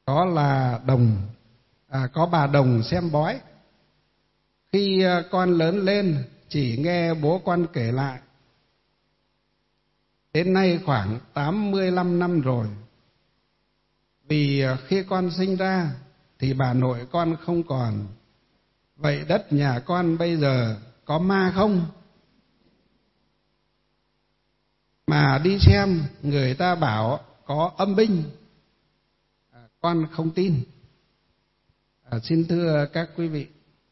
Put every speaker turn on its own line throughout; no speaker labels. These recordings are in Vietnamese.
có bà đồng xem bói. Khi con lớn lên chỉ nghe bố con kể lại. Đến nay khoảng 85 năm rồi. Vì khi con sinh ra thì bà nội con không còn. Vậy đất nhà con bây giờ có ma không? Mà đi xem người ta bảo có âm binh. Con không tin. Xin thưa các quý vị,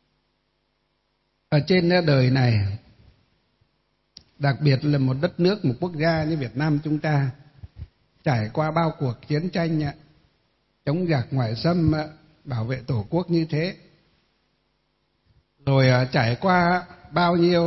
ở trên đời này, đặc biệt là một đất nước, một quốc gia như Việt Nam chúng ta, trải qua bao cuộc chiến tranh chống giặc ngoại xâm, bảo vệ tổ quốc như thế, rồi trải qua bao nhiêu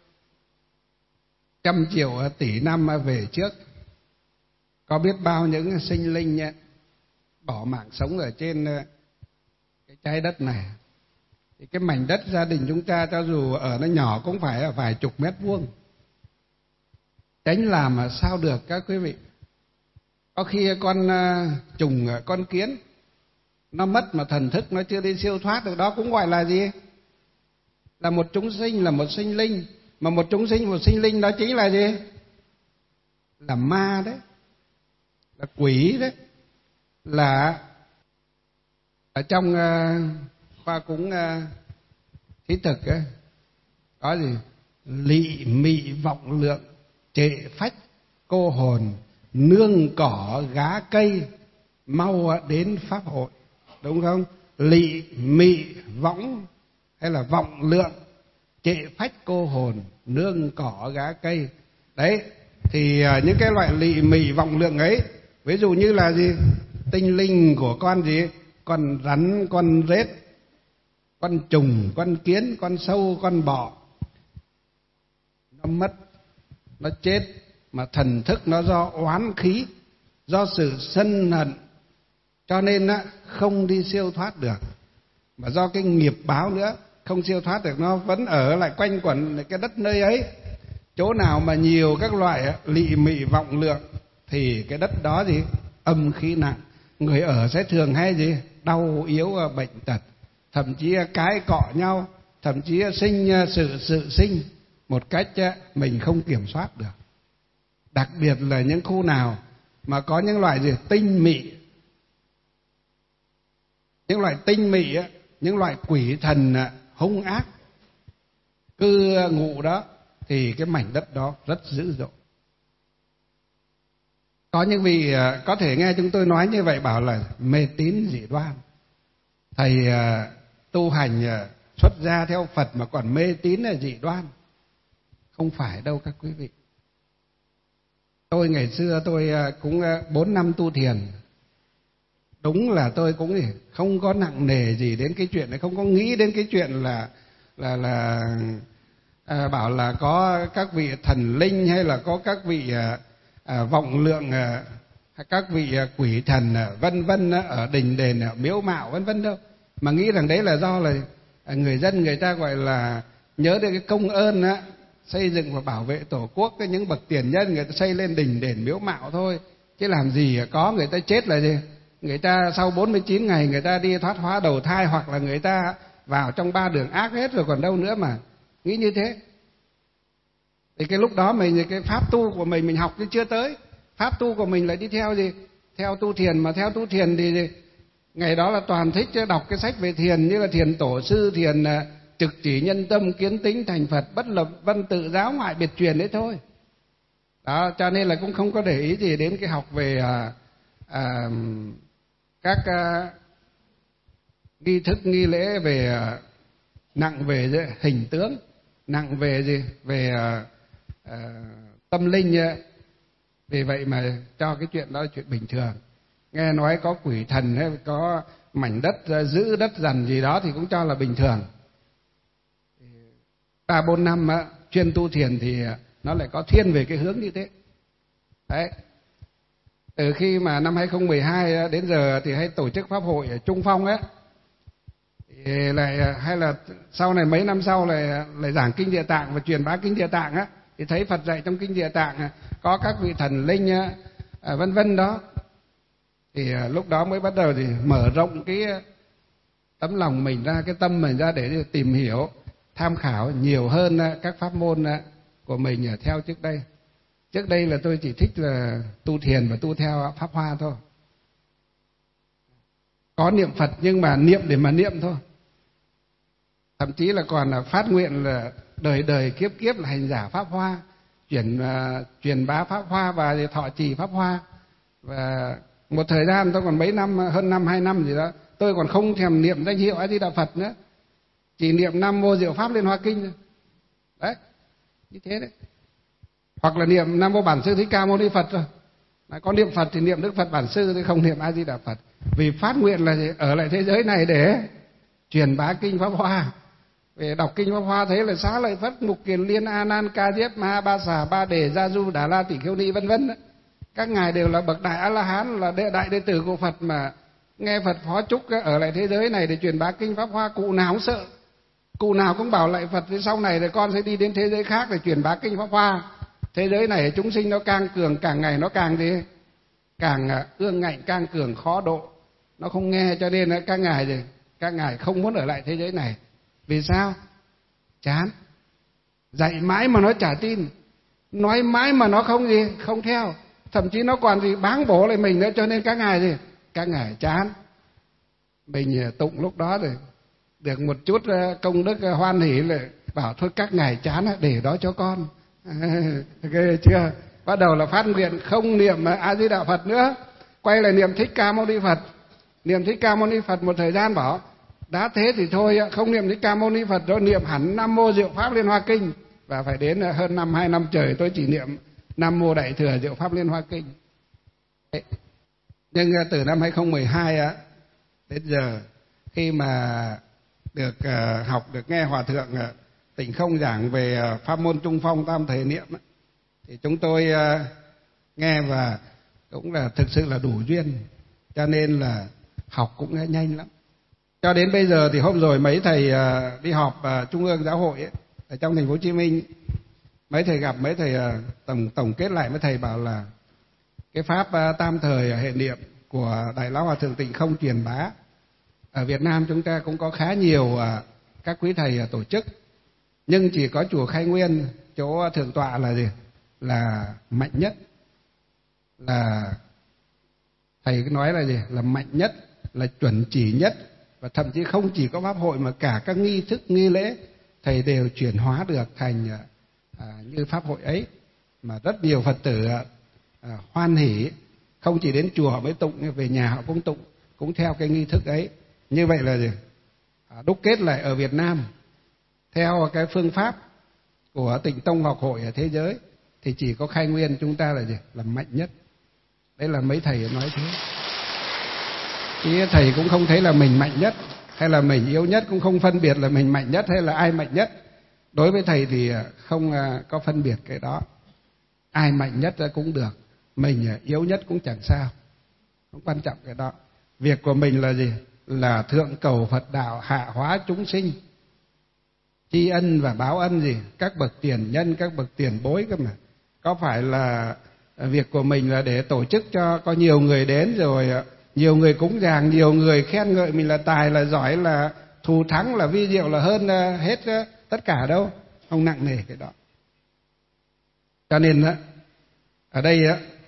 trăm triệu tỷ năm về trước, có biết bao những sinh linh bỏ mạng sống ở trên cái trái đất này. Thì cái mảnh đất gia đình chúng ta cho dù ở nó nhỏ cũng phải ở vài chục mét vuông. Tránh làm mà sao được các quý vị. Có khi con trùng, con kiến nó mất mà thần thức nó chưa đi siêu thoát được, đó cũng gọi là gì? Là một chúng sinh, là một sinh linh. Mà một chúng sinh, một sinh linh đó chính là gì? Là ma đấy, là quỷ đấy. Là ở trong khoa cúng thí thực ấy, có gì? Lị mị vọng lượng, trệ phách cô hồn, nương cỏ gá cây, mau đến pháp hội. Đúng không? Lị mị võng hay là vọng lượng, trệ phách cô hồn, nương cỏ gá cây. Đấy, thì những cái loại lị mị vọng lượng ấy, ví dụ như là gì? Tinh linh của con gì? Con rắn, con rết, con trùng, con kiến, con sâu, con bọ. Nó mất, nó chết, mà thần thức nó do oán khí, do sự sân hận, cho nên không đi siêu thoát được. Mà do cái nghiệp báo nữa, không siêu thoát được, nó vẫn ở lại quanh quẩn cái đất nơi ấy. Chỗ nào mà nhiều các loại lị mị vọng lượng thì cái đất đó gì? Âm khí nặng. Người ở sẽ thường hay gì? Đau yếu bệnh tật, thậm chí cái cọ nhau, thậm chí sự sinh một cách mình không kiểm soát được. Đặc biệt là những khu nào mà có những loại gì? Tinh mị. Những loại tinh mị, những loại quỷ thần hung ác cư ngụ đó, thì cái mảnh đất đó rất dữ dội. Có những vị có thể nghe chúng tôi nói như vậy bảo là mê tín dị đoan. Thầy tu hành xuất gia theo Phật mà còn mê tín là dị đoan. Không phải đâu các quý vị. Tôi ngày xưa tôi cũng 4 năm tu thiền. Đúng là tôi cũng không có nặng nề gì đến cái chuyện này, không có nghĩ đến cái chuyện là bảo là có các vị thần linh hay là có các vị vọng lượng, các vị quỷ thần vân vân ở đình đền, ở miếu mạo vân vân đâu. Mà nghĩ rằng đấy là do là người dân người ta gọi là nhớ đến cái công ơn xây dựng và bảo vệ tổ quốc, những bậc tiền nhân người ta xây lên đình đền miếu mạo thôi. Chứ làm gì có người ta chết là gì? Người ta sau 49 ngày người ta đi thoát hóa đầu thai, hoặc là người ta vào trong 3 đường ác hết rồi còn đâu nữa mà nghĩ như thế. Thì cái lúc đó cái pháp tu của mình học chứ chưa tới. Pháp tu của mình lại đi theo gì? Theo tu thiền. Mà theo tu thiền thì gì? Ngày đó là toàn thích đọc cái sách về thiền, như là thiền tổ sư, thiền trực chỉ nhân tâm, kiến tính thành Phật, bất lập văn tự, giáo ngoại biệt truyền đấy thôi. Đó, cho nên là cũng không có để ý gì đến cái học về các nghi thức nghi lễ, về nặng về hình tướng, nặng về gì? Về tâm linh. Vì vậy mà cho cái chuyện đó là chuyện bình thường. Nghe nói có quỷ thần hay có mảnh đất giữ đất dằn gì đó thì cũng cho là bình thường. 3-4 năm chuyên tu thiền thì nó lại có thiên về cái hướng như thế. Đấy. Từ khi mà năm 2012 đến giờ thì hay tổ chức pháp hội ở Trung Phong ấy, thì lại hay là sau này mấy năm sau lại giảng kinh Địa Tạng và truyền bá kinh Địa Tạng á, thì thấy Phật dạy trong kinh Địa Tạng có các vị thần linh vân vân đó. Thì lúc đó mới bắt đầu thì mở rộng cái tấm lòng mình ra, cái tâm mình ra để tìm hiểu, tham khảo nhiều hơn các pháp môn của mình theo trước đây. Trước đây là tôi chỉ thích là tu thiền và tu theo Pháp Hoa thôi. Có niệm Phật nhưng mà niệm để mà niệm thôi. Thậm chí là còn là phát nguyện là đời đời kiếp kiếp là hành giả Pháp Hoa, truyền bá Pháp Hoa và thọ trì Pháp Hoa. Và một thời gian tôi còn mấy năm, hơn 2 năm gì đó, tôi còn không thèm niệm danh hiệu A Di Đà Phật nữa, chỉ niệm Nam Mô Diệu Pháp Liên Hoa Kinh thôi. Đấy, như thế đấy. Hoặc là niệm Nam Mô Bản Sư Thích Ca Mâu Ni Phật rồi. Có niệm Phật thì niệm Đức Phật Bản Sư, thì không niệm A Di Đà Phật. Vì phát nguyện là ở lại thế giới này để truyền bá kinh Pháp Hoa. Về đọc kinh Pháp Hoa thấy là Xá Lợi Phất, Mục Kiền Liên, A Nan, Ca Diếp, Ma Ba Xà, Ba Đề, Gia Du, Đà La, Tỷ Khưu Ni vân vân. Các ngài đều là bậc đại A La Hán, là đại đệ tử của Phật, mà nghe Phật phó chúc ở lại thế giới này để truyền bá kinh Pháp Hoa, cụ nào cũng sợ. Cụ nào cũng bảo lại Phật thì sau này thì con sẽ đi đến thế giới khác để truyền bá kinh Pháp Hoa. Thế giới này chúng sinh nó càng cường, càng ngày nó càng gì? Càng ương ngạnh, càng cường khó độ. Nó không nghe, cho nên các ngài không muốn ở lại thế giới này. Vì sao? Chán. Dạy mãi mà nó chả tin, nói mãi mà nó không theo, thậm chí nó còn báng bổ lại mình nữa, cho nên các ngài chán. Mình tụng lúc đó rồi được một chút công đức hoan hỷ, là bảo thôi các ngài chán để đó cho con. Ghê chưa? Bắt đầu là phát nguyện không niệm A Di Đà Phật nữa, quay lại niệm Thích Ca Mâu Ni Phật. Niệm Thích Ca Mâu Ni Phật một thời gian bảo đã thế thì thôi không niệm Thích Ca Mâu Ni Phật rồi, niệm hẳn Nam Mô Diệu Pháp Liên Hoa Kinh. Và phải đến hơn 2 năm trời tôi chỉ niệm Nam Mô Đại Thừa Diệu Pháp Liên Hoa Kinh. Nhưng từ năm 2012 đến giờ, khi mà được học, được nghe Hòa Thượng Tịnh Không giảng về pháp môn Trung Phong Tam Thể Niệm, thì chúng tôi nghe và cũng là thực sự là đủ duyên, cho nên là học cũng nhanh lắm. Cho đến bây giờ thì hôm rồi mấy thầy đi họp Trung ương Giáo hội ấy, ở trong thành phố Hồ Chí Minh, mấy thầy gặp, mấy thầy tổng kết lại, mấy thầy bảo là cái pháp tam thời hệ niệm của Đại Lão Hòa Thượng Tịnh Không truyền bá ở Việt Nam chúng ta cũng có khá nhiều các quý thầy tổ chức, nhưng chỉ có chùa Khai Nguyên, chỗ thượng tọa là gì? Là mạnh nhất, là thầy nói là gì? Là mạnh nhất, là chuẩn chỉ nhất, và thậm chí không chỉ có pháp hội mà cả các nghi thức nghi lễ thầy đều chuyển hóa được thành như pháp hội ấy, mà rất nhiều Phật tử hoan hỷ, không chỉ đến chùa họ mới tụng, về nhà họ cũng tụng, cũng theo cái nghi thức ấy. Như vậy là gì? Đúc kết lại ở Việt Nam theo cái phương pháp của Tịnh Tông Học Hội ở thế giới thì chỉ có Khai Nguyên chúng ta là gì? Là mạnh nhất. Đấy là mấy thầy nói thế. Chứ thầy cũng không thấy là mình mạnh nhất hay là mình yếu nhất, cũng không phân biệt là mình mạnh nhất hay là ai mạnh nhất. Đối với thầy thì không có phân biệt cái đó. Ai mạnh nhất cũng được, mình yếu nhất cũng chẳng sao, không quan trọng cái đó. Việc của mình là gì? Là thượng cầu Phật đạo, hạ hóa chúng sinh, tri ân và báo ân gì? Các bậc tiền nhân, các bậc tiền bối cơ mà. Có phải là việc của mình là để tổ chức cho có nhiều người đến rồi nhiều người cúng dường, nhiều người khen ngợi mình là tài, là giỏi, là thù thắng, là vi diệu, là hơn hết tất cả đâu. Không nặng nề cái đó. Cho nên ở đây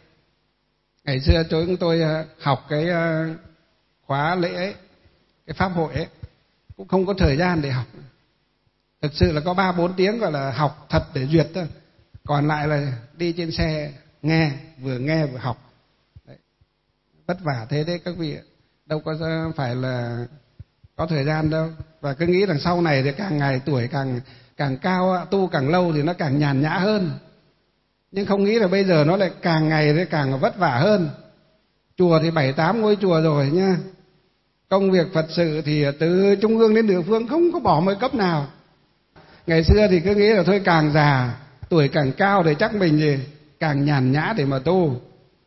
ngày xưa chúng tôi học cái khóa lễ ấy, cái pháp hội ấy, cũng không có thời gian để học. Thực sự là có 3-4 tiếng gọi là học thật để duyệt thôi. Còn lại là đi trên xe nghe vừa học. Đấy. Vất vả thế đấy các vị, đâu có phải là có thời gian đâu. Và cứ nghĩ rằng sau này thì càng ngày tuổi càng cao, tu càng lâu thì nó càng nhàn nhã hơn. Nhưng không nghĩ là bây giờ nó lại càng ngày thì càng vất vả hơn. Chùa thì 7-8 ngôi chùa rồi nhá. Công việc Phật sự thì từ trung ương đến địa phương không có bỏ một cấp nào. Ngày xưa thì cứ nghĩ là thôi càng già, tuổi càng cao thì chắc mình gì càng nhàn nhã để mà tu.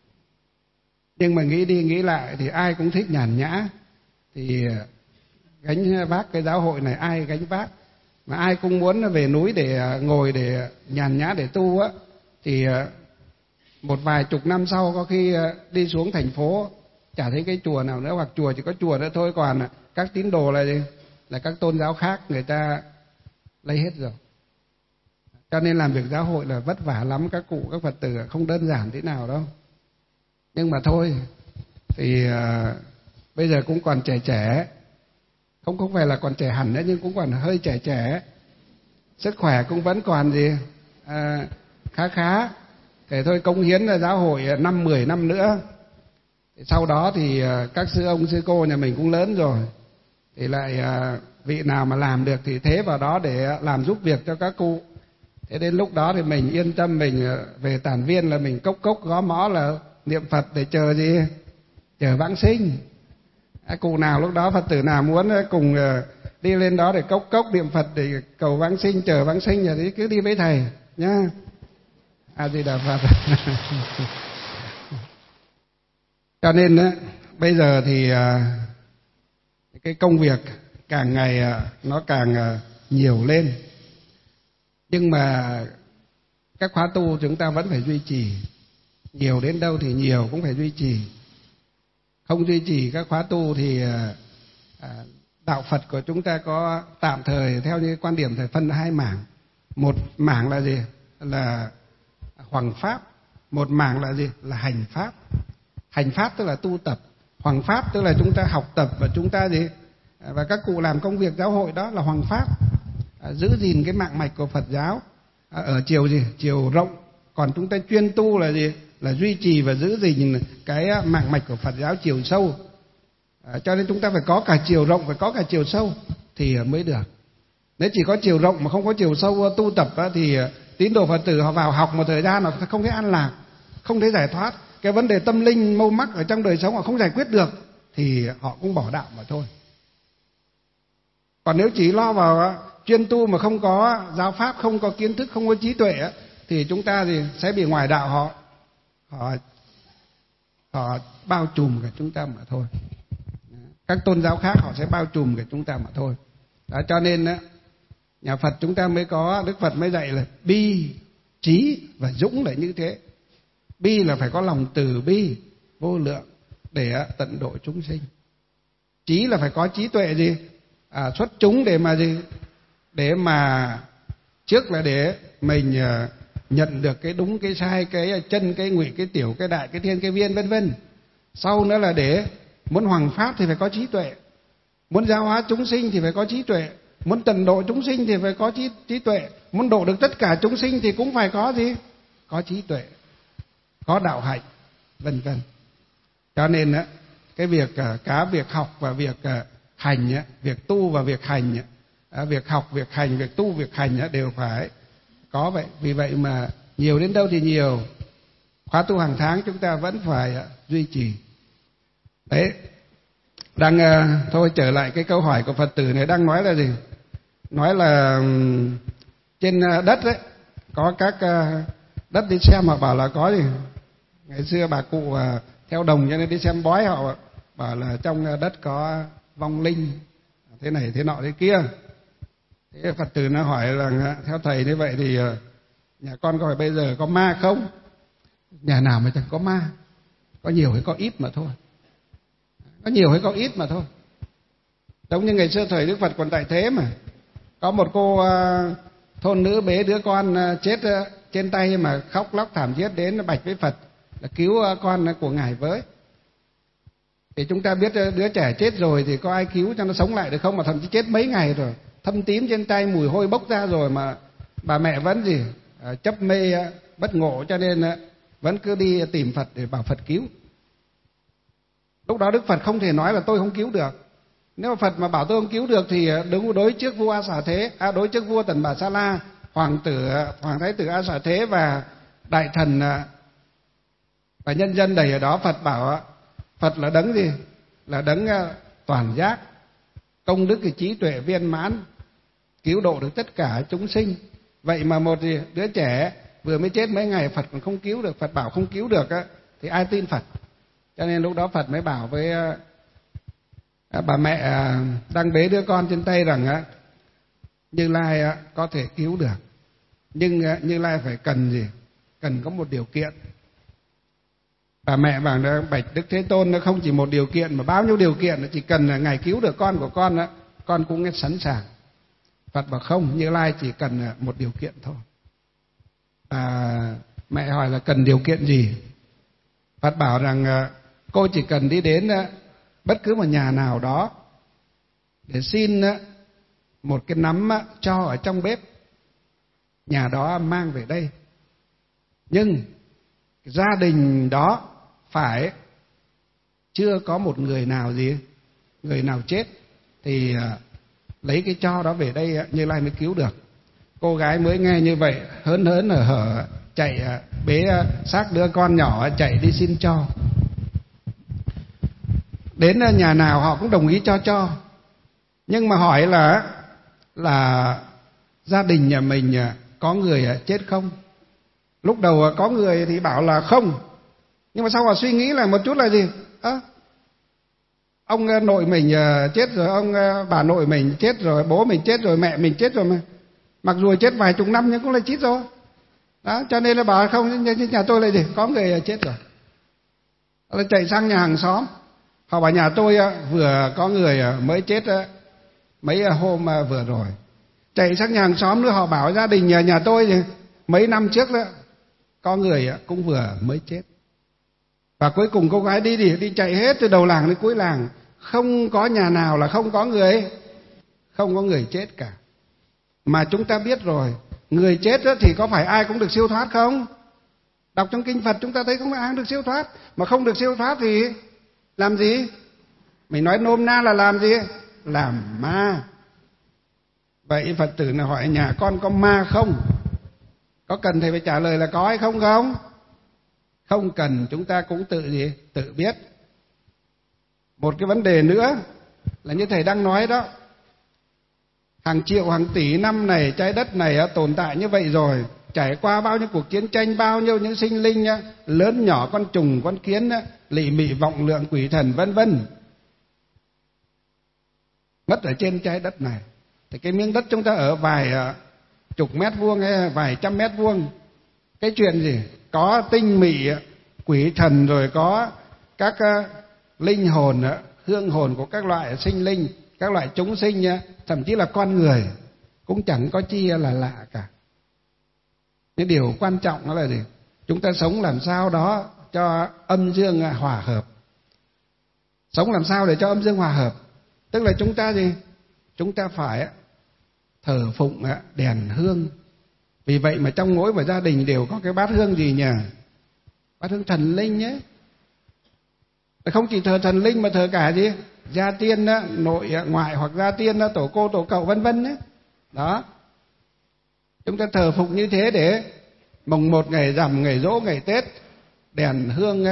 Nhưng mà nghĩ đi nghĩ lại thì ai cũng thích nhàn nhã. Thì gánh vác cái giáo hội này ai gánh vác. Mà ai cũng muốn về núi để ngồi để nhàn nhã để tu thì một vài chục năm sau có khi đi xuống thành phố chả thấy cái chùa nào nữa, hoặc chùa chỉ có chùa nữa thôi, còn các tín đồ là gì? Là các tôn giáo khác người ta lấy hết rồi. Cho nên làm việc giáo hội là vất vả lắm các cụ, các Phật tử, không đơn giản thế nào đâu. Nhưng mà thôi, thì bây giờ cũng còn trẻ trẻ, không phải là còn trẻ hẳn nữa, nhưng cũng còn hơi trẻ trẻ, sức khỏe cũng vẫn còn gì khá khá. Để thôi cống hiến là giáo hội 5-10 năm nữa. Sau đó thì các sư ông sư cô nhà mình cũng lớn rồi, thì lại vị nào mà làm được thì thế vào đó để làm giúp việc cho các cụ. Thế đến lúc đó thì mình yên tâm, mình về tản viên là mình cốc cốc gõ mõ là niệm Phật để chờ gì? Chờ vãng sinh. Cụ nào lúc đó Phật tử nào muốn cùng đi lên đó để cốc cốc niệm Phật để cầu vãng sinh, chờ vãng sinh thì cứ đi với thầy nhá. A Di Đà Phật. Cho nên bây giờ thì cái công việc càng ngày nó càng nhiều lên, nhưng mà các khóa tu chúng ta vẫn phải duy trì. Nhiều đến đâu thì nhiều cũng phải duy trì. Không duy trì các khóa tu thì đạo Phật của chúng ta có tạm thời theo như quan điểm phải phân hai mảng. Một mảng là gì? Là hoằng pháp. Một mảng là gì? Là hành pháp. Hành pháp tức là tu tập, hoằng pháp tức là chúng ta học tập và chúng ta gì? Và các cụ làm công việc giáo hội đó là hoằng pháp, giữ gìn cái mạng mạch của Phật giáo ở chiều gì? Chiều rộng. Còn chúng ta chuyên tu là gì? Là duy trì và giữ gìn cái mạng mạch của Phật giáo chiều sâu. Cho nên chúng ta phải có cả chiều rộng, phải có cả chiều sâu thì mới được. Nếu chỉ có chiều rộng mà không có chiều sâu tu tập thì tín đồ Phật tử họ vào học một thời gian họ không thấy an lạc, không thấy giải thoát. Cái vấn đề tâm linh mâu mắc ở trong đời sống họ không giải quyết được thì họ cũng bỏ đạo mà thôi. Còn nếu chỉ lo vào chuyên tu mà không có giáo pháp, không có kiến thức, không có trí tuệ thì chúng ta thì sẽ bị ngoài đạo họ bao trùm cả chúng ta mà thôi. Các tôn giáo khác họ sẽ bao trùm cả chúng ta mà thôi. Đó, cho nên nhà Phật chúng ta mới có, Đức Phật mới dạy là bi, trí và dũng là như thế. Bi là phải có lòng từ bi vô lượng để tận độ chúng sinh. Trí là phải có trí tuệ gì? Xuất chúng để mà gì? Để mà trước là để mình nhận được cái đúng, cái sai, cái chân, cái ngụy, cái tiểu, cái đại, cái thiên, cái viên, vân vân. Sau nữa là để muốn hoằng pháp thì phải có trí tuệ, muốn giáo hóa chúng sinh thì phải có trí tuệ, muốn tận độ chúng sinh thì phải có trí tuệ, muốn độ được tất cả chúng sinh thì cũng phải có gì? Có trí tuệ, có đạo hạnh, vân vân. Cho nên cái việc cả việc học và việc hành, việc tu và việc hành, việc học, việc hành, việc tu, việc hành đều phải có vậy. Vì vậy mà nhiều đến đâu thì nhiều, khóa tu hàng tháng chúng ta vẫn phải duy trì. Đấy, đang thôi trở lại cái câu hỏi của Phật tử này, đang nói là gì? Nói là trên đất đấy có các đất đi xem, họ bảo là có gì? Ngày xưa bà cụ theo đồng cho nên đi xem bói, họ bảo là trong đất có vong linh thế này thế nọ thế kia. Thế Phật tử nó hỏi là theo thầy như vậy thì nhà con có phải bây giờ có ma không? Nhà nào mà chẳng có ma, có nhiều hay có ít mà thôi. Có nhiều hay có ít mà thôi. Giống như ngày xưa thời Đức Phật còn tại thế mà có một cô thôn nữ bế đứa con chết trên tay mà khóc lóc thảm thiết đến bạch với Phật là cứu con của ngài với. Thì chúng ta biết đứa trẻ chết rồi thì có ai cứu cho nó sống lại được không, mà thậm chí chết mấy ngày rồi, thâm tím trên tay, mùi hôi bốc ra rồi mà bà mẹ vẫn gì chấp mê bất ngộ, cho nên vẫn cứ đi tìm Phật để bảo Phật cứu. Lúc đó Đức Phật không thể nói là tôi không cứu được. Nếu mà Phật mà bảo tôi không cứu được thì đối trước vua A Xà Thế, đối trước vua Tần Bà Sa La, hoàng thái tử A Xà Thế và đại thần và nhân dân đầy ở đó, Phật bảo Phật là đấng gì? Là đấng toàn giác, công đức thì trí tuệ viên mãn, cứu độ được tất cả chúng sinh. Vậy mà một đứa trẻ vừa mới chết mấy ngày Phật còn không cứu được, Phật bảo không cứu được thì ai tin Phật? Cho nên lúc đó Phật mới bảo với bà mẹ đang bế đứa con trên tay rằng Như Lai có thể cứu được, nhưng Như Lai phải cần gì? Cần có một điều kiện. Bà mẹ bảo là bạch Đức Thế Tôn nó không chỉ một điều kiện mà bao nhiêu điều kiện, chỉ cần là Ngài cứu được con của con đó, con cũng sẵn sàng. Phật bảo không, Như Lai chỉ cần một điều kiện thôi. Mẹ hỏi là cần điều kiện gì? Phật bảo rằng cô chỉ cần đi đến bất cứ một nhà nào đó để xin một cái nắm tro ở trong bếp, nhà đó mang về đây. Nhưng gia đình đó phải chưa có một người nào người nào chết thì lấy cái tro đó về đây Như Lai mới cứu được. Cô gái mới nghe như vậy hớn hớn hở chạy bế xác đứa con nhỏ chạy đi xin tro. Đến nhà nào họ cũng đồng ý cho. Nhưng mà hỏi là gia đình nhà mình có người chết không? Lúc đầu có người thì bảo là không. Nhưng mà sau họ suy nghĩ là một chút là gì? Ông nội mình chết rồi, ông bà nội mình chết rồi, bố mình chết rồi, mẹ mình chết rồi mà. Mặc dù chết vài chục năm nhưng cũng là chết rồi. Đó, cho nên là bảo không, nhà tôi là gì? Có người chết rồi. Là chạy sang nhà hàng xóm. Họ bảo nhà tôi vừa có người mới chết mấy hôm vừa rồi. Chạy sang nhà hàng xóm nữa, họ bảo gia đình nhà tôi thì mấy năm trước đó có người cũng vừa mới chết. Và cuối cùng cô gái đi chạy hết từ đầu làng đến cuối làng, không có nhà nào là không có người chết cả. Mà chúng ta biết rồi, người chết thì có phải ai cũng được siêu thoát không? Đọc trong kinh Phật chúng ta thấy không phải ai được siêu thoát. Mà không được siêu thoát thì làm gì? Mình nói nôm na là làm gì? Làm ma. Vậy Phật tử nào hỏi nhà con có ma không? Có cần thầy phải trả lời là có hay không không? Không cần, chúng ta cũng tự biết. Một cái vấn đề nữa là như thầy đang nói đó, hàng triệu hàng tỷ năm này trái đất này tồn tại như vậy rồi, trải qua bao nhiêu cuộc chiến tranh, bao nhiêu những sinh linh lớn nhỏ, con trùng con kiến, lị mị vọng lượng quỷ thần vân vân, mất ở trên trái đất này. Thì cái miếng đất chúng ta ở vài chục mét vuông hay vài trăm mét vuông, cái chuyện gì có tinh mị quỷ thần, rồi có các linh hồn, hương hồn của các loại sinh linh, các loại chúng sinh, thậm chí là con người cũng chẳng có chi là lạ cả. Cái điều quan trọng đó là gì? Chúng ta sống làm sao đó cho âm dương hòa hợp. Sống làm sao để cho âm dương hòa hợp? Tức là chúng ta gì? Chúng ta phải thờ phụng đèn hương. Vì vậy mà trong mỗi một gia đình đều có cái bát hương gì nhỉ? Bát hương thần linh nhé. Không chỉ thờ thần linh mà thờ cả gì? Gia tiên nội ngoại, hoặc gia tiên tổ cô tổ cậu vân vân nhé. Đó. Chúng ta thờ phụng như thế để mùng 1 ngày rằm, ngày giỗ, ngày Tết, đèn hương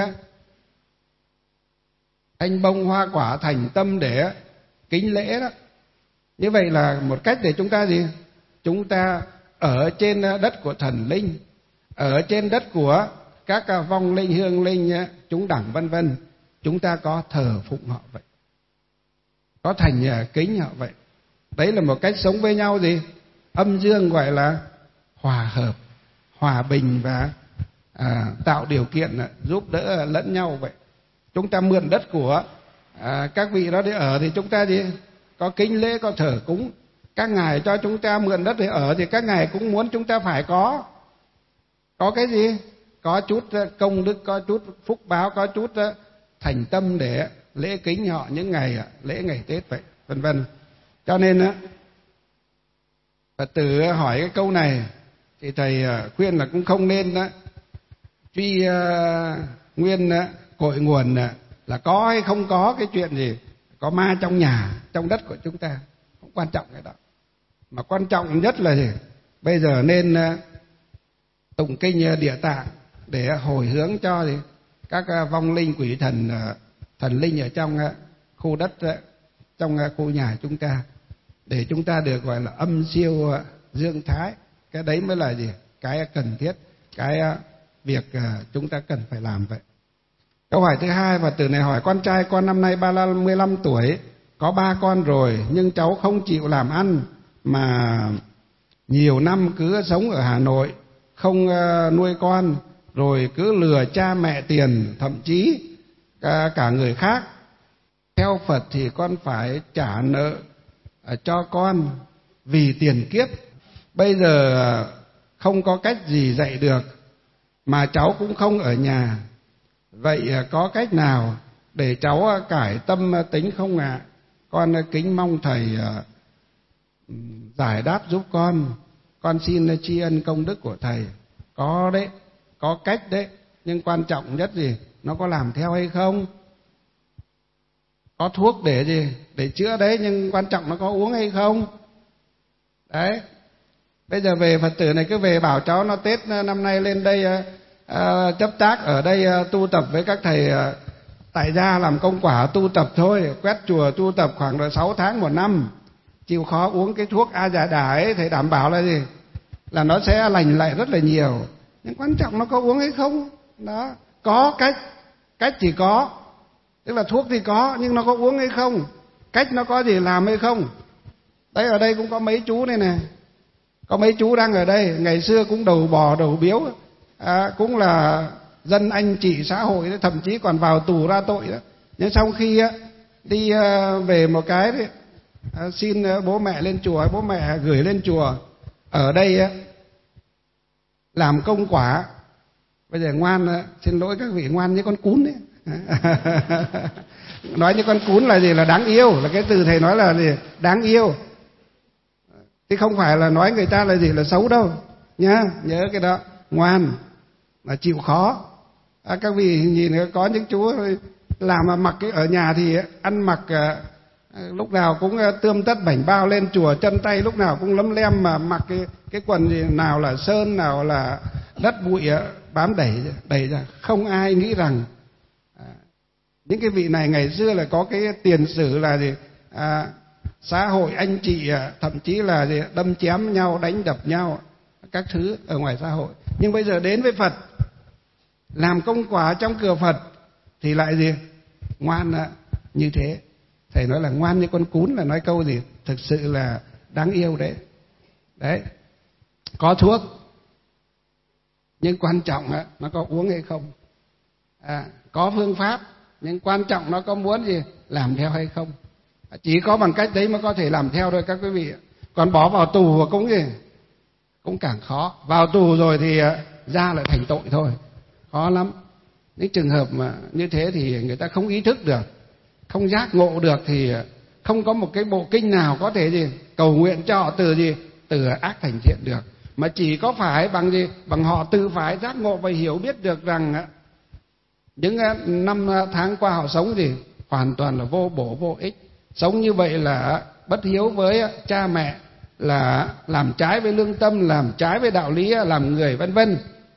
thanh bông hoa quả thành tâm để kính lễ đó. Như vậy là một cách để chúng ta gì? Chúng ta ở trên đất của thần linh, ở trên đất của các vong linh, hương linh, chúng đẳng vân vân, chúng ta có thờ phụng họ vậy, có thành kính họ vậy. Đấy là một cách sống với nhau gì? Âm dương gọi là hòa hợp, hòa bình và tạo điều kiện giúp đỡ lẫn nhau vậy. Chúng ta mượn đất của các vị đó để ở thì chúng ta gì? Có kính lễ, có thờ cúng. Các ngài cho chúng ta mượn đất để ở thì các ngài cũng muốn chúng ta phải có cái gì? Có chút công đức, có chút phúc báo, có chút thành tâm để lễ kính họ những ngày lễ ngày Tết vậy, vân vân. Cho nên Phật tử hỏi cái câu này thì thầy khuyên là cũng không nên truy nguyên cội nguồn là có hay không có cái chuyện gì, có ma trong nhà, trong đất của chúng ta, không quan trọng cái đó. Mà quan trọng nhất là gì? Bây giờ nên tụng kinh Địa Tạng để hồi hướng cho gì? Các vong linh quỷ thần, thần linh ở trong khu đất, trong khu nhà chúng ta, để chúng ta được gọi là âm siêu dương thái. Cái đấy mới là gì? Cái cần thiết, cái việc chúng ta cần phải làm vậy. Câu hỏi thứ hai, và từ này hỏi: con trai con năm nay 35 tuổi, có 3 con rồi, nhưng cháu không chịu làm ăn mà nhiều năm cứ sống ở Hà Nội, không nuôi con, rồi cứ lừa cha mẹ tiền, thậm chí cả người khác. Theo Phật thì con phải trả nợ cho con vì tiền kiếp. Bây giờ không có cách gì dạy được, mà cháu cũng không ở nhà. Vậy có cách nào để cháu cải tâm tính không ạ? Con kính mong thầy giải đáp giúp con. Con xin tri ân công đức của thầy. Có đấy, có cách đấy, nhưng quan trọng nhất gì? Nó có làm theo hay không? Có thuốc để gì? Để chữa đấy, nhưng quan trọng nó có uống hay không? Đấy. Bây giờ về Phật tử này cứ về bảo cháu nó Tết năm nay lên đây chấp tác ở đây tu tập với các thầy tại gia làm công quả tu tập thôi, quét chùa tu tập khoảng 6 tháng 1 năm, chịu khó uống cái thuốc A Già Đà ấy, thầy đảm bảo là gì? Là nó sẽ lành lại rất là nhiều. Nhưng quan trọng nó có uống hay không? Đó, có cách thì có, tức là thuốc thì có, nhưng nó có uống hay không? Cách nó có gì làm hay không? Đấy, ở đây cũng có mấy chú này nè, có mấy chú đang ở đây, ngày xưa cũng đầu bò đầu biếu, cũng là dân anh chị xã hội, thậm chí còn vào tù ra tội đó. Nhưng sau khi đi về một cái đấy, xin bố mẹ lên chùa, bố mẹ gửi lên chùa, ở đây làm công quả. Bây giờ ngoan, xin lỗi các vị, ngoan như con cún đấy. Nói như con cún là gì? Là đáng yêu, là cái từ thầy nói là gì? Đáng yêu, chứ không phải là nói người ta là gì? Là xấu đâu nhá, nhớ cái đó. Ngoan là chịu khó. Các vị nhìn có những chú làm mà mặc cái ở nhà thì ăn mặc lúc nào cũng tươm tất bảnh bao, lên chùa chân tay lúc nào cũng lấm lem, mà mặc cái quần gì nào là sơn, nào là đất bụi bám đầy ra, không ai nghĩ rằng những cái vị này ngày xưa là có cái tiền sử là gì? Xã hội anh chị thậm chí là gì? Đâm chém nhau, đánh đập nhau các thứ ở ngoài xã hội. Nhưng bây giờ đến với Phật, làm công quả trong cửa Phật thì lại gì? Ngoan như thế. Thầy nói là ngoan như con cún, là nói câu gì? Thực sự là đáng yêu đấy. Đấy, có thuốc, nhưng quan trọng nó có uống hay không. Có phương pháp, nhưng quan trọng nó có muốn gì? Làm theo hay không. Chỉ có bằng cách đấy mới có thể làm theo thôi các quý vị. Còn bỏ vào tù và cũng gì? Cũng càng khó. Vào tù rồi thì ra lại thành tội thôi, khó lắm. Những trường hợp mà như thế thì người ta không ý thức được, không giác ngộ được, thì không có một cái bộ kinh nào có thể gì cầu nguyện cho họ từ gì? Từ ác thành thiện được. Mà chỉ có phải bằng gì? Bằng họ tự phải giác ngộ và hiểu biết được rằng những năm tháng qua họ sống gì? Hoàn toàn là vô bổ vô ích. Sống như vậy là bất hiếu với cha mẹ, là làm trái với lương tâm, làm trái với đạo lý làm người, vân vân.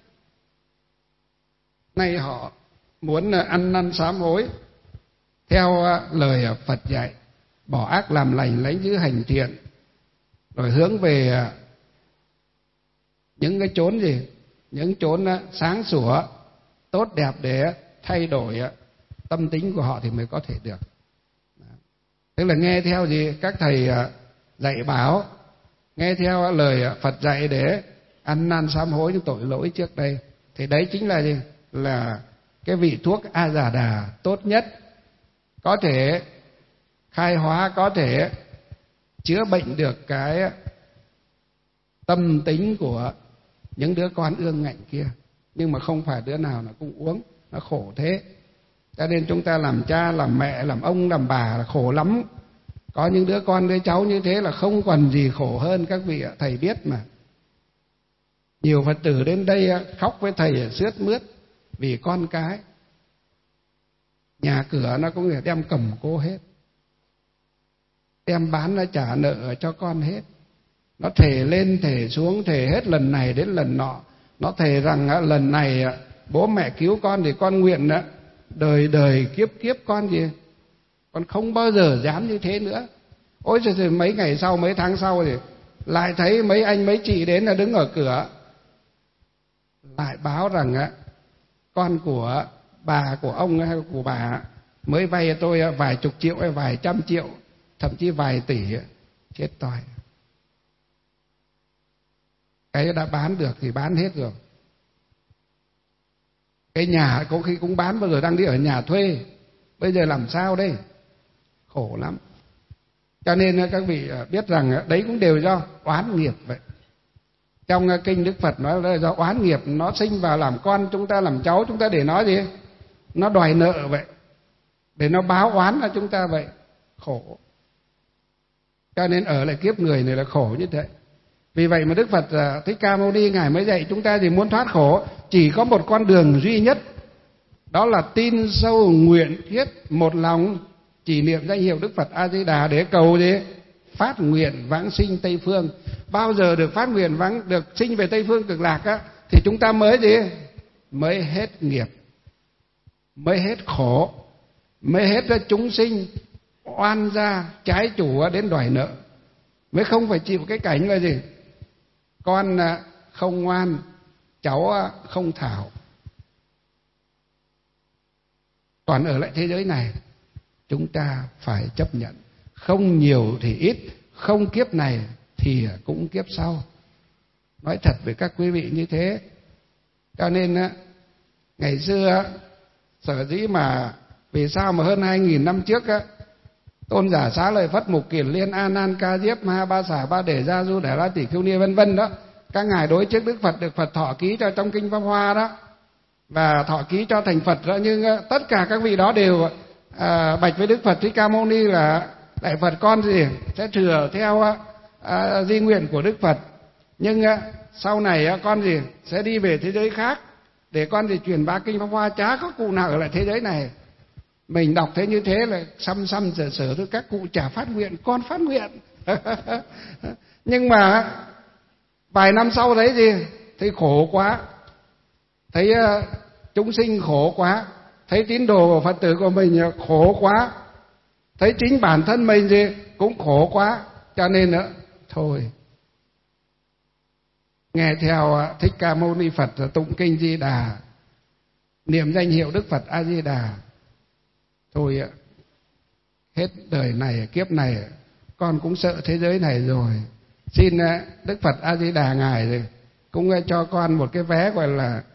Nay họ muốn ăn năn sám hối theo lời Phật dạy, bỏ ác làm lành, lãnh giữ hành thiện, rồi hướng về những cái chốn gì? Những chốn sáng sủa, tốt đẹp để thay đổi tâm tính của họ thì mới có thể được. Tức là nghe theo gì? Các thầy dạy bảo, nghe theo lời Phật dạy để ăn năn sám hối những tội lỗi trước đây. Thì đấy chính là gì? Là cái vị thuốc A Già Đà tốt nhất, có thể khai hóa, có thể chữa bệnh được cái tâm tính của những đứa con ương ngạnh kia. Nhưng mà không phải đứa nào nó cũng uống, nó khổ thế. Cho nên chúng ta làm cha, làm mẹ, làm ông, làm bà là khổ lắm. Có những đứa con, đứa cháu như thế là không còn gì khổ hơn các vị ạ. Thầy biết mà. Nhiều Phật tử đến đây khóc với thầy sướt mướt vì con cái. Nhà cửa nó cũng đem cầm cố hết, đem bán nó trả nợ cho con hết. Nó thề lên thề xuống, thề hết lần này đến lần nọ. Nó thề rằng lần này bố mẹ cứu con thì con nguyện đời đời kiếp kiếp con gì, con không bao giờ dám như thế nữa. Ôi trời, mấy ngày sau, mấy tháng sau thì lại thấy mấy anh mấy chị đến là đứng ở cửa, lại báo rằng con của bà, của ông hay của bà mới vay tôi vài chục triệu hay vài trăm triệu, thậm chí vài tỷ. Chết toài. Cái đã bán được thì bán hết rồi. Cái nhà có khi cũng bán, bao giờ đang đi ở nhà thuê, bây giờ làm sao đây? Khổ lắm. Cho nên các vị biết rằng đấy cũng đều do oán nghiệp vậy. Trong kinh Đức Phật nói là do oán nghiệp nó sinh vào làm con chúng ta, làm cháu chúng ta, để nó gì? Nó đòi nợ vậy, để nó báo oán là chúng ta vậy. Khổ. Cho nên ở lại kiếp người này là khổ như thế. Vì vậy mà Đức Phật Thích Ca Mâu Ni Ngài mới dạy chúng ta thì muốn thoát khổ chỉ có một con đường duy nhất, đó là tin sâu nguyện thiết một lòng chỉ niệm danh hiệu Đức Phật A Di Đà để cầu gì? Phát nguyện vãng sinh Tây Phương. Bao giờ được phát nguyện được sinh về Tây Phương Cực Lạc á, thì chúng ta mới gì? Mới hết nghiệp, mới hết khổ, mới hết ra chúng sinh oan gia trái chủ đến đòi nợ, mới không phải chịu cái cảnh là gì? Con không ngoan, cháu không thảo. Còn ở lại thế giới này chúng ta phải chấp nhận, không nhiều thì ít, không kiếp này thì cũng kiếp sau. Nói thật với các quý vị như thế. Cho nên ngày xưa sở dĩ mà vì sao mà hơn 2.000 năm trước Tôn giả Xá Lợi Phất, Mục Kiền Liên, A Nan, Ca Diếp, Ma Ba Xả, Ba Để, Gia Du, Đẻ La, Tỷ Khưu Ni vân vân đó, các ngài đối trước Đức Phật, được Phật thọ ký cho trong kinh Pháp Hoa đó, và thọ ký cho thành Phật đó. Nhưng tất cả các vị đó đều bạch với Đức Phật Thích Ca Mâu Ni là đại Phật con gì sẽ thừa theo di nguyện của Đức Phật, nhưng sau này con gì sẽ đi về thế giới khác để con gì truyền bá kinh Pháp Hoa, chả có cụ nào ở lại thế giới này. Mình đọc thế như thế là xăm sở thôi, các cụ chả phát nguyện, con phát nguyện. Nhưng mà vài năm sau thấy gì? Thấy khổ quá, thấy chúng sinh khổ quá, thấy tín đồ Phật tử của mình khổ quá, thấy chính bản thân mình gì cũng khổ quá, cho nên nữa thôi nghe theo Thích Ca Mâu Ni Phật tụng kinh Di Đà, niệm danh hiệu Đức Phật A Di Đà. Thôi hết đời này kiếp này con cũng sợ thế giới này rồi, xin Đức Phật A Di Đà ngài cũng cho con một cái vé gọi là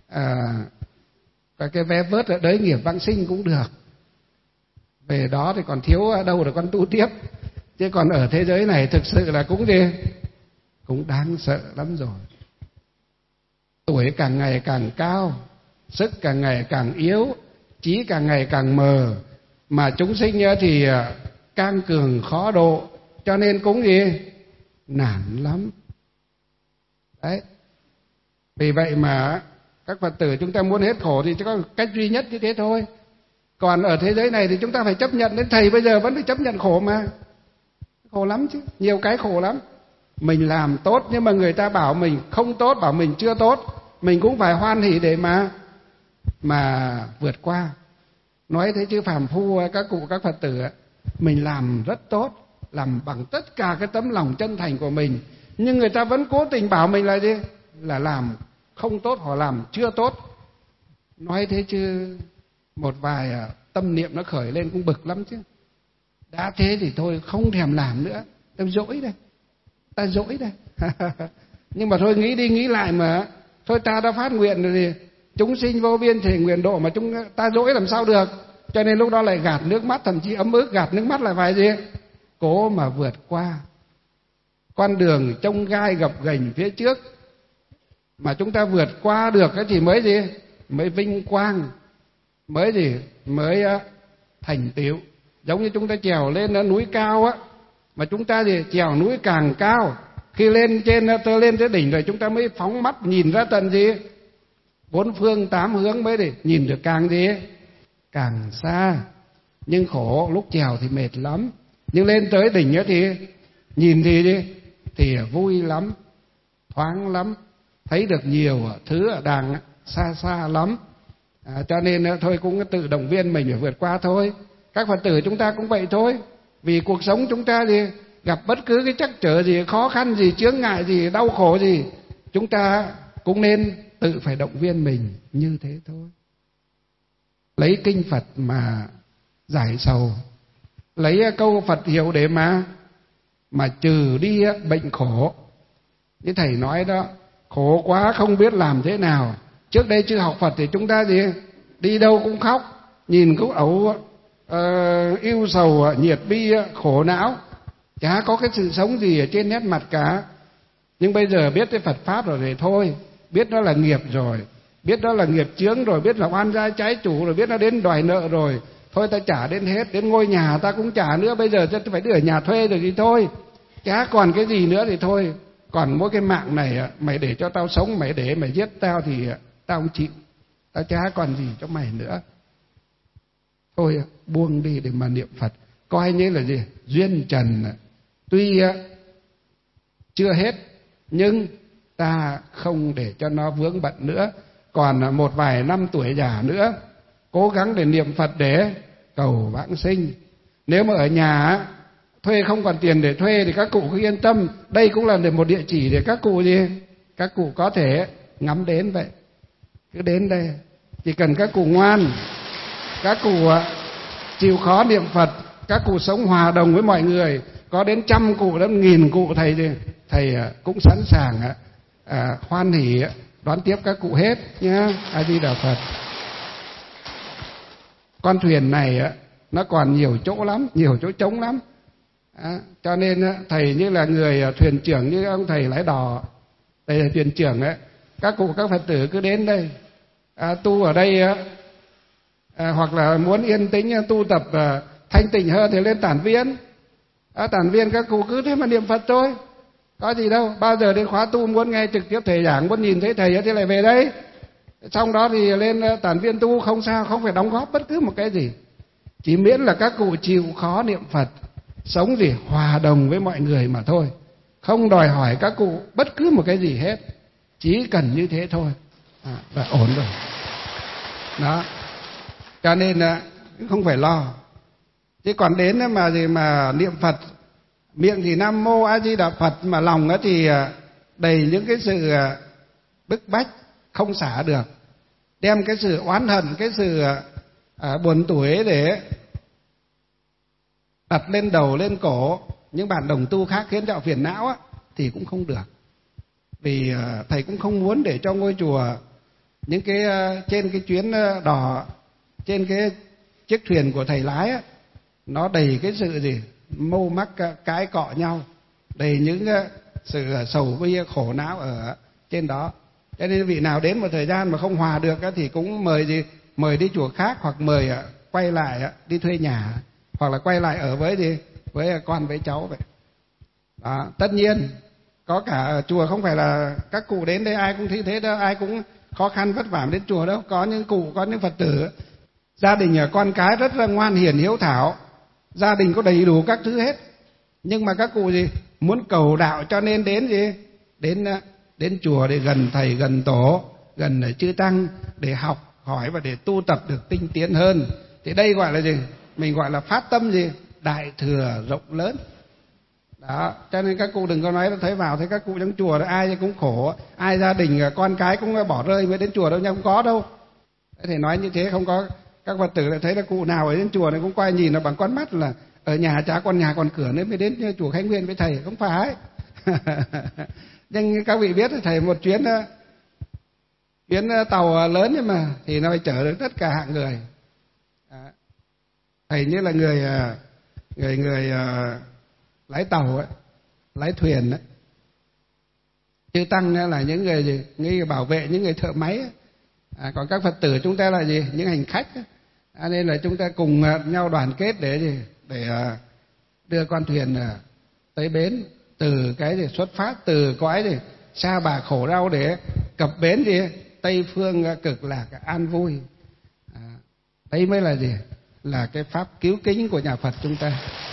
cái vé vớt ở đới nghiệp vãng sinh cũng được. Về đó thì còn thiếu ở đâu để con tu tiếp, chứ còn ở thế giới này thực sự là cũng gì, cũng đáng sợ lắm rồi. Tuổi càng ngày càng cao, sức càng ngày càng yếu, trí càng ngày càng mờ, mà chúng sinh thì càng cường khó độ, cho nên cũng gì nản lắm đấy. Vì vậy mà các Phật tử chúng ta muốn hết khổ thì chỉ có cách duy nhất như thế thôi. Còn ở thế giới này thì chúng ta phải chấp nhận. Đến thầy bây giờ vẫn phải chấp nhận khổ mà, khổ lắm chứ, nhiều cái khổ lắm. Mình làm tốt nhưng mà người ta bảo mình không tốt, bảo mình chưa tốt, mình cũng phải hoan hỉ để mà vượt qua. Nói thế chứ phàm phu các cụ các Phật tử mình làm rất tốt, làm bằng tất cả cái tấm lòng chân thành của mình, nhưng người ta vẫn cố tình bảo mình là gì, là làm không tốt, họ làm chưa tốt. Nói thế chứ một vài tâm niệm nó khởi lên cũng bực lắm chứ. Đã thế thì thôi không thèm làm nữa, ta dỗi đây nhưng mà thôi nghĩ đi nghĩ lại mà thôi, ta đã phát nguyện rồi thì chúng sinh vô biên thể nguyện độ, mà ta dỗi làm sao được. Cho nên lúc đó lại gạt nước mắt, thậm chí ấm ức gạt nước mắt lại phải gì, cố mà vượt qua. Con đường trông gai gập ghềnh phía trước mà chúng ta vượt qua được cái thì mới gì, mới vinh quang, mới gì, mới thành tựu. Giống như chúng ta trèo lên núi cao á, mà chúng ta gì trèo núi càng cao, khi lên tới đỉnh rồi chúng ta mới phóng mắt nhìn ra tận gì, bốn phương tám hướng mới để nhìn được càng gì, càng xa. Nhưng khổ lúc trèo thì mệt lắm, nhưng lên tới đỉnh ấy thì nhìn thì vui lắm, thoáng lắm, thấy được nhiều thứ ở đàng xa xa lắm. Cho nên thôi cũng tự động viên mình phải vượt qua thôi. Các Phật tử chúng ta cũng vậy thôi. Vì cuộc sống chúng ta thì gặp bất cứ cái trắc trở gì, khó khăn gì, chướng ngại gì, đau khổ gì, chúng ta cũng nên tự phải động viên mình như thế thôi. Lấy kinh Phật mà giải sầu, lấy câu Phật hiệu để mà trừ đi bệnh khổ. Như thầy nói đó, khổ quá không biết làm thế nào, Trước đây chưa học Phật thì chúng ta gì? Đi đâu cũng khóc, nhìn cũng ẩu, ưu sầu, nhiệt bi, khổ não, chả có cái sự sống gì ở trên nét mặt cả. Nhưng bây giờ biết cái Phật Pháp rồi thì thôi, biết nó là nghiệp rồi, biết đó là nghiệp chướng rồi, biết là oan gia trái chủ rồi, biết nó đến đòi nợ rồi, thôi ta trả đến hết, đến ngôi nhà ta cũng trả nữa, bây giờ ta phải đưa ở nhà thuê rồi thì thôi, chả còn cái gì nữa thì thôi. Còn mỗi cái mạng này mày để cho tao sống, mày để mày giết tao thì tao không chịu, tao chả còn gì cho mày nữa. Thôi buông đi để mà niệm Phật, coi như là gì? Duyên trần tuy chưa hết, nhưng ta không để cho nó vướng bận nữa. Còn một vài năm tuổi già nữa, cố gắng để niệm Phật để cầu vãng sinh. Nếu mà ở nhà thuê không còn tiền để thuê thì các cụ cứ yên tâm, đây cũng là một địa chỉ để các cụ gì? Các cụ có thể ngắm đến vậy. Cứ đến đây, chỉ cần các cụ ngoan, các cụ chịu khó niệm Phật, các cụ sống hòa đồng với mọi người, có đến 100 cụ đến 1000 cụ thầy cũng sẵn sàng hoan hỉ đón tiếp các cụ hết nhá. A Di Đà Phật. Con thuyền này nó còn nhiều chỗ lắm, nhiều chỗ trống lắm. Cho nên thầy như là người thuyền trưởng, như ông thầy lái đò, thầy là thuyền trưởng ấy, các cụ các Phật tử cứ đến đây tu ở đây, hoặc là muốn yên tĩnh tu tập thanh tịnh hơn thì lên Tản Viên. Tản Viên các cụ cứ thế mà niệm Phật thôi, có gì đâu. Bao giờ đến khóa tu muốn nghe trực tiếp thầy giảng, muốn nhìn thấy thầy thì lại về đây. Xong đó thì lên Tản Viên tu không sao, không phải đóng góp bất cứ một cái gì, chỉ miễn là các cụ chịu khó niệm Phật, sống gì hòa đồng với mọi người mà thôi, không đòi hỏi các cụ bất cứ một cái gì hết, chỉ cần như thế thôi là ổn rồi. Đó, cho nên không phải lo. Chứ còn đến mà gì mà niệm Phật, miệng thì Nam Mô A Di Đà Phật mà lòng thì đầy những cái sự bức bách không xả được, đem cái sự oán hận, cái sự buồn tủi để đặt lên đầu lên cổ những bạn đồng tu khác, khiến cho phiền não thì cũng không được. Vì thầy cũng không muốn để cho ngôi chùa những cái trên cái chuyến đò, trên cái chiếc thuyền của thầy lái nó đầy cái sự gì mâu mắc cãi cọ nhau, đầy những sự sầu bi khổ não ở trên đó. Cho nên vị nào đến một thời gian mà không hòa được thì cũng mời đi chùa khác, hoặc mời quay lại đi thuê nhà, hoặc là quay lại ở với con với cháu vậy. Đó, tất nhiên có cả chùa không phải là các cụ đến đây ai cũng thấy thế đâu, ai cũng khó khăn vất vả đến chùa đâu. Có những cụ, có những Phật tử gia đình con cái rất là ngoan hiền hiếu thảo, gia đình có đầy đủ các thứ hết, nhưng mà các cụ muốn cầu đạo cho nên đến chùa để gần thầy, gần tổ, gần chư tăng để học hỏi và để tu tập được tinh tiến hơn. Thì đây gọi là mình gọi là phát tâm đại thừa rộng lớn. Đó, cho nên các cụ đừng có nói thấy vào thấy các cụ trong chùa ai cũng khổ, ai gia đình con cái cũng bỏ rơi mới đến chùa đâu nha, không có đâu. Thế nói như thế không có. Các Phật tử lại thấy là cụ nào ở đến chùa này cũng quay nhìn nó bằng con mắt là ở nhà chả còn nhà còn cửa nữa mới đến chùa Khánh Nguyên với thầy, không phải. Nhưng các vị biết thầy một chuyến tàu lớn nhưng mà thì nó phải chở được tất cả hạng người. Thầy như là người lái tàu lái thuyền ấy. Chư tăng là những người bảo vệ, những người thợ máy. Còn các Phật tử chúng ta là những hành khách. Nên là chúng ta cùng nhau đoàn kết để đưa con thuyền tới bến, từ cái xuất phát từ cõi sa bà khổ đau để cập bến Tây phương cực lạc an vui. Đấy mới là là cái pháp cứu kính của nhà Phật chúng ta.